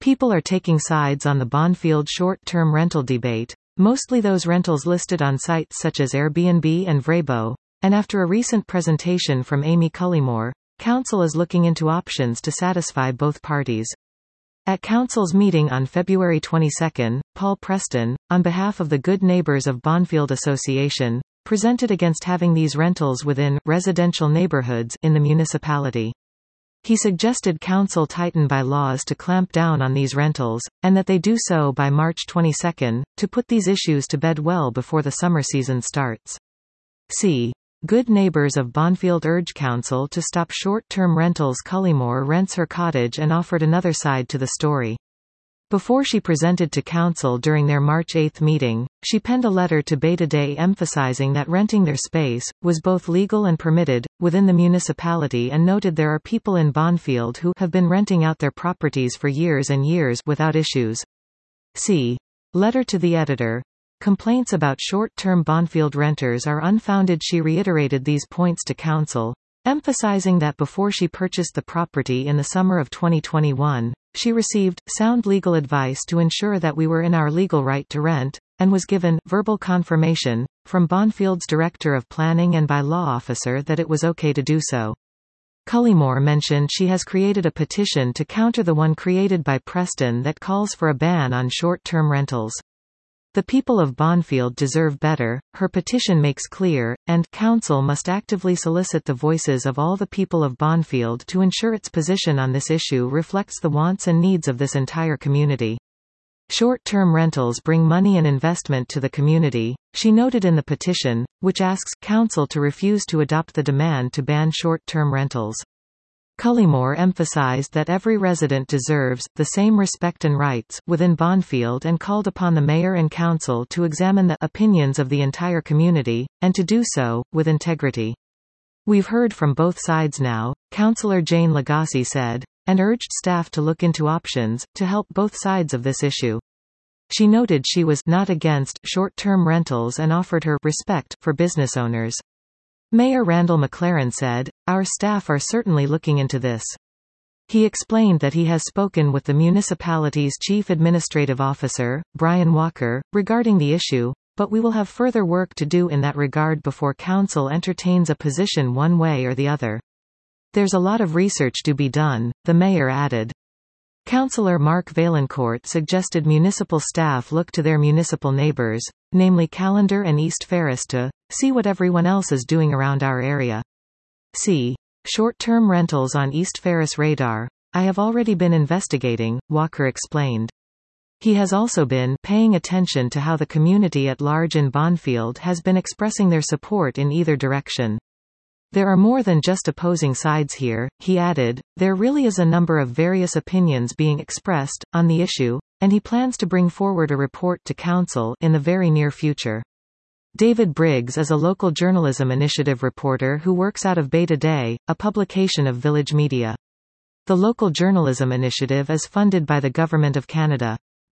People are taking sides on the Bonfield short-term rental debate, mostly those rentals listed on sites such as Airbnb and Vrbo, and after a recent presentation from Amy Cullimore, Council is looking into options to satisfy both parties. At Council's meeting on February 22, Paul Preston, on behalf of the Good Neighbours of Bonfield Association, presented against having these rentals within residential neighbourhoods in the municipality. He suggested Council tighten bylaws to clamp down on these rentals, and that they do so by March 22, to put these issues to bed well before the summer season starts. C. Good Neighbours of Bonfield urge Council to stop short-term rentals. Cullimore rents her cottage and offered another side to the story. Before she presented to Council during their March 8 meeting, she penned a letter to Beta Day emphasizing that renting their space was both legal and permitted within the municipality, and noted there are people in Bonfield who have been renting out their properties for years and years without issues. C. Letter to the editor. Complaints about short-term Bonfield renters are unfounded. She reiterated these points to Council, emphasizing that before she purchased the property in the summer of 2021, she received sound legal advice to ensure that we were in our legal right to rent, and was given verbal confirmation from Bonfield's Director of Planning and By-Law Officer that it was okay to do so. Cullimore mentioned she has created a petition to counter the one created by Preston that calls for a ban on short-term rentals. The people of Bonfield deserve better, her petition makes clear, and Council must actively solicit the voices of all the people of Bonfield to ensure its position on this issue reflects the wants and needs of this entire community. Short-term rentals bring money and investment to the community, she noted in the petition, which asks Council to refuse to adopt the demand to ban short-term rentals. Cullimore emphasized that every resident deserves the same respect and rights within Bonfield, and called upon the mayor and council to examine the opinions of the entire community, and to do so with integrity. We've heard from both sides now, Councillor Jane Lagasse said, and urged staff to look into options to help both sides of this issue. She noted she was not against short-term rentals and offered her respect for business owners. Mayor Randall McLaren said, "Our staff are certainly looking into this." He explained that he has spoken with the municipality's Chief Administrative Officer, Brian Walker, regarding the issue, but we will have further work to do in that regard before Council entertains a position one way or the other. There's a lot of research to be done, the mayor added. Councillor Mark Vaillancourt suggested municipal staff look to their municipal neighbours, namely Callander and East Ferris, to see what everyone else is doing around our area. See short-term rentals on East Ferris radar. I have already been investigating, Walker explained. He has also been paying attention to how the community at large in Bonfield has been expressing their support in either direction. There are more than just opposing sides here, he added, there really is a number of various opinions being expressed on the issue, and he plans to bring forward a report to Council in the very near future. David Briggs is a local journalism initiative reporter who works out of Beta Day, a publication of Village Media. The local journalism initiative is funded by the Government of Canada.